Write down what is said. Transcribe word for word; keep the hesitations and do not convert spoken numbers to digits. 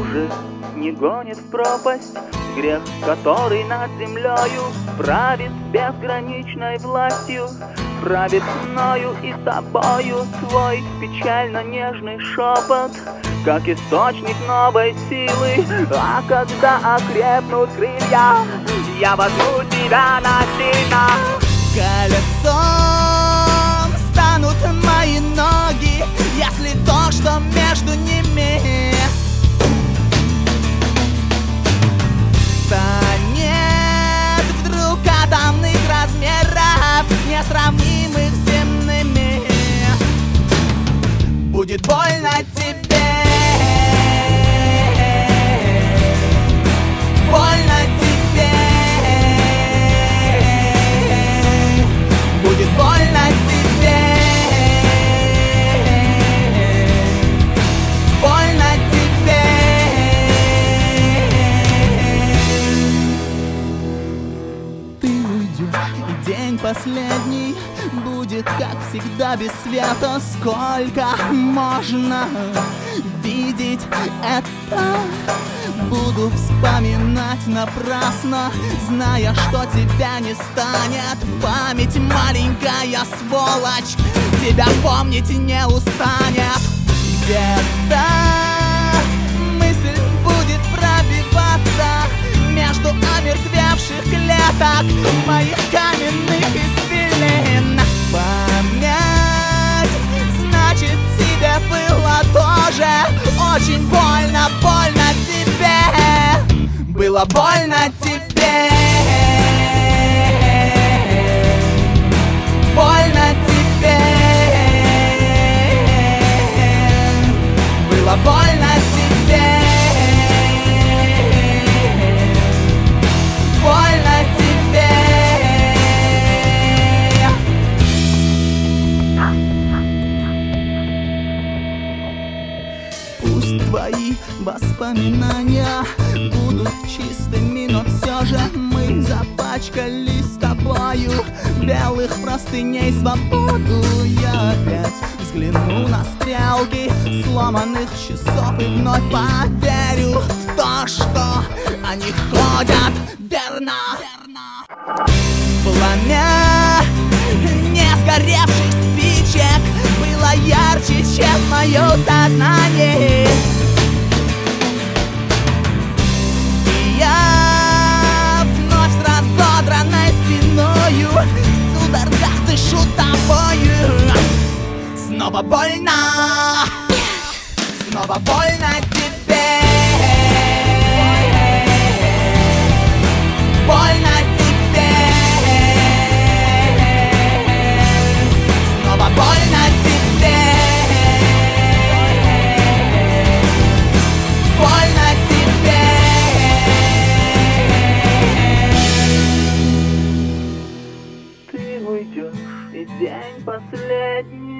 уже не гонит в пропасть грех, который над землею правит безграничной властью, правит мною и тобою. Твой печально нежный шепот, как источник новой силы. А когда окрепнут крылья, я возьму тебя насильно. Колесом станут мои ноги, если то, что между ними станет вдруг атомных размеров, несравнимых с земными. Будет больно тебе, больно тебе, будет больно тебе, больно тебе. Ты уйдешь, и день последний будет, как всегда, без света. Сколько можно видеть это? Буду вспоминать напрасно, зная, что тебя не станет. Память маленькая сволочь, тебя помнить не устанет. Где-то мысль будет пробиваться между омертвевших клеток моих каменных извилин. Память, значит, тебе было тоже очень больно, больно тебе, было больно тебе, больно тебе, было больно тебе, больно тебе. Пусть твои воспоминания будут чистыми, но все же мы запачкались с тобою белых простыней свободу. Я опять взгляну на стрелки сломанных часов и вновь поверю в то, что они ходят верно. Пламя не сгоревших спичек было ярче, чем мое сознание. И я вновь с разодранной спиною в судорогах дышу тобою. Снова больно, снова больно тебе, больно тебе, снова больно тебе, больно тебе. Ты уйдешь, и день последний